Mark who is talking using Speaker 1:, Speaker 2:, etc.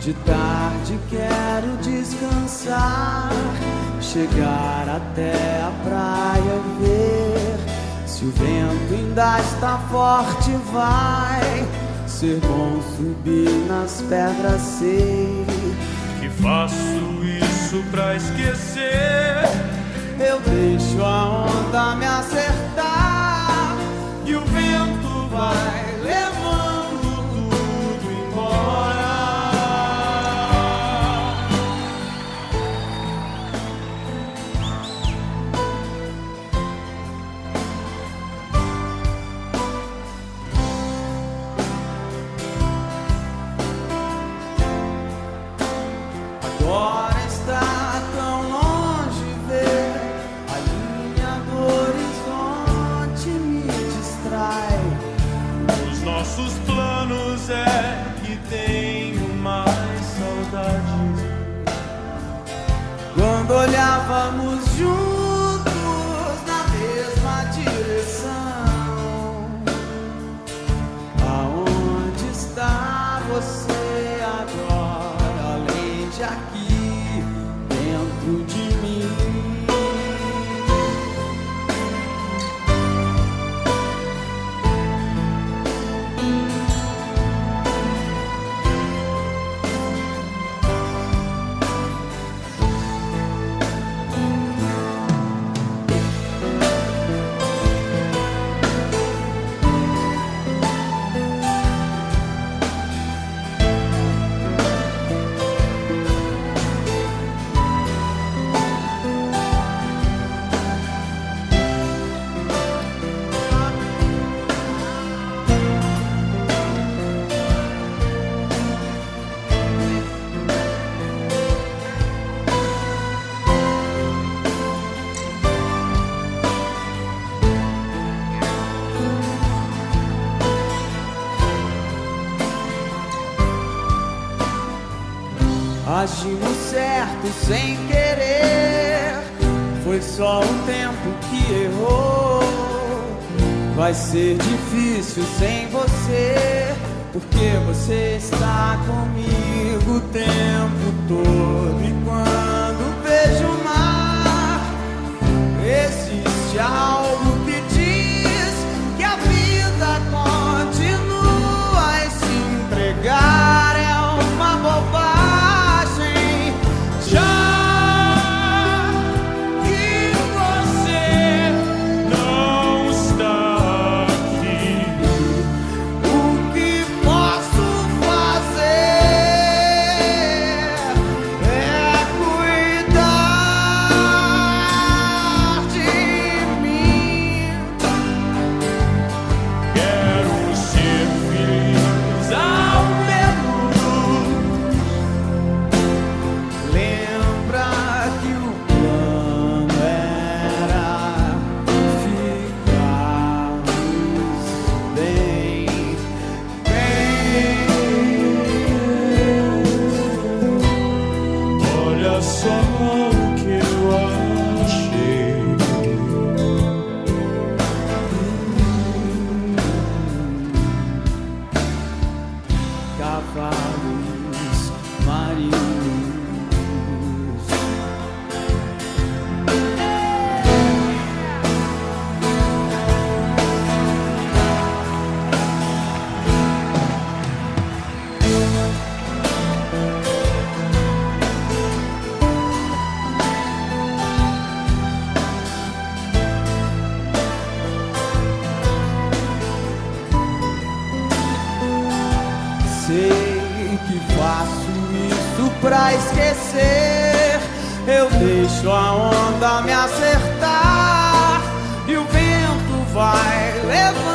Speaker 1: De tarde quero descansar, chegar até a praia e ver se o vento ainda está forte. Vai ser bom subir nas pedras, sei
Speaker 2: que faço isso pra esquecer.
Speaker 1: Eu deixo a onda me acertar e o vento vai levando tudo embora. Agora está tão longe ver, a linha do horizonte me distrai.
Speaker 2: Os nossos planos é que tenho mais saudade.
Speaker 1: Quando olhávamos juntos na mesma direção, aonde está você agora, além de aqui dentro de mim? Agimos certo sem querer, foi só o tempo que errou. Vai ser difícil sem você, porque você está comigo o tempo todo. E quando vejo o mar, existe algo que diz que a vida continua e se entregar é uma bobagem. Cavalos marinhos. Sei que faço isso pra esquecer. Eu deixo a onda me acertar e o vento vai levar